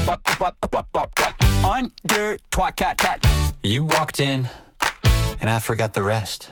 Under twat cat cat. You walked in, and I forgot the rest.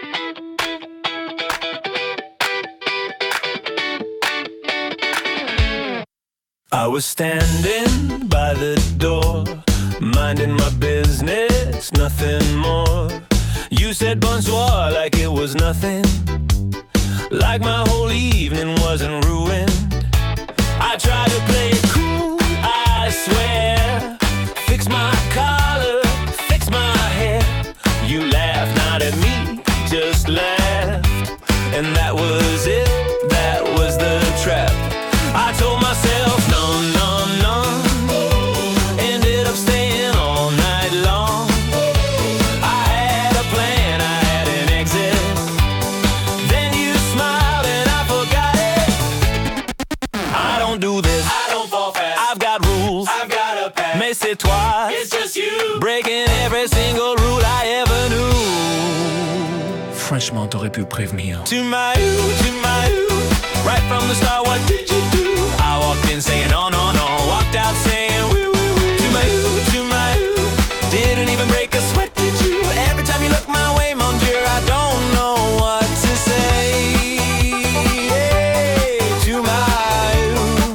I was standing by the door, minding my business, nothing more. You said bonsoir like it was nothing, like my whole evening wasn't ruined. I tried to play it cool, I swear. Fix my collar, fix my hair. You laughed, not at me, just laughed. And that was it, that was the trap. I told myself, no, no, no. Ended up staying all night long. I had a plan, I had an exit. Then you smiled and I forgot it. I don't do this, I don't fall fast. I've got rules, I've got a pass. Mais c'est toi, it's just you. Breaking every single rule I ever knew. Franchement, t'aurais pu prévenir. To my you, right from the start, what did you do? I walked in saying no, no, no. Walked out saying woo, woo, woo. To my you, didn't even break a sweat, did you? Every time you look my way, mon Dieu, I don't know what to say. Hey, to my you.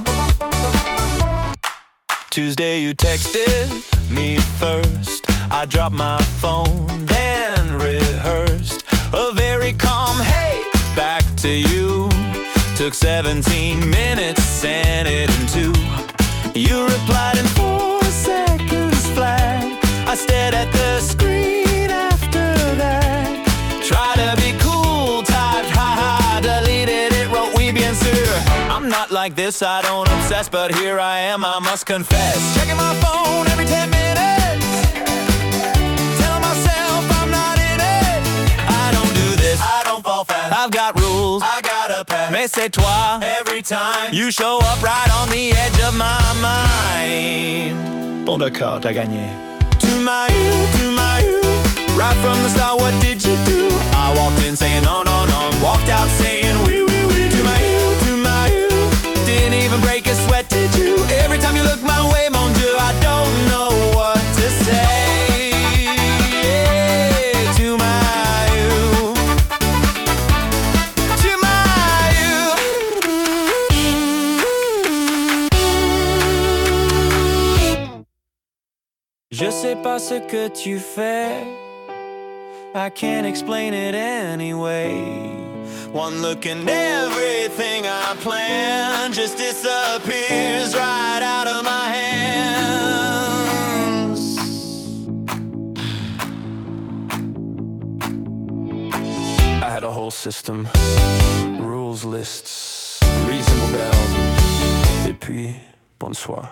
Tuesday you texted me first. I dropped my phone, then rehearsed a very calm hey, back to you. Took 17 minutes and it in 2. You replied in 4 seconds flat. I stared at the screen after that. Try to be cool, typed haha, deleted it, wrote oui bien sûr. I'm not like this, I don't obsess, but here I am, I must confess. Checking my phone every 10 minutes. Telling myself I'm not in it. I don't do this, I don't fall fast. I've got rules, I got a pass. Mais c'est toi, every time you show up right on the edge of my mind. Bon d'accord, t'as gagné. To my you, right from the start, what did you do? I walked in saying no, no, no. Walked out saying oui, oui, oui. To my you, didn't even break a sweat, did you? Every time you look my way, mon Dieu, I don't know what to say. Yeah, to my you. To my you. Je sais pas ce que tu fais, I can't explain it anyway. One look and everything I planned just disappears right out of my hands. I had a whole system, rules lists, reasonable bounds, et puis bonsoir.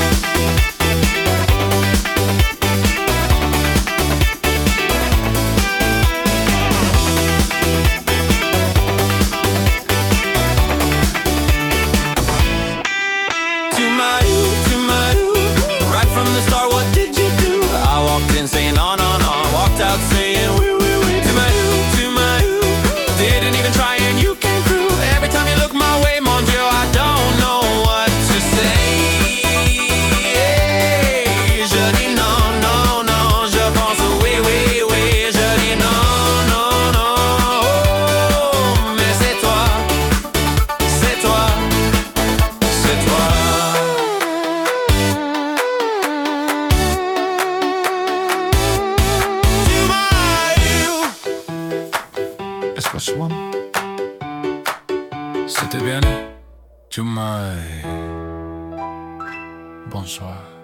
Saying no, no, no. Walked out saying wee, wee, wee. To my you. Didn't even try and you came through. Every time you look my way, mon Dieu, I don't know what to say. Hey, je dis non, non, non. Je pense oui, oui, oui. Je dis non, non, non. Oh, mais c'est toi, c'est toi, c'est toi. C'était bien. Tu m'as... Bonsoir.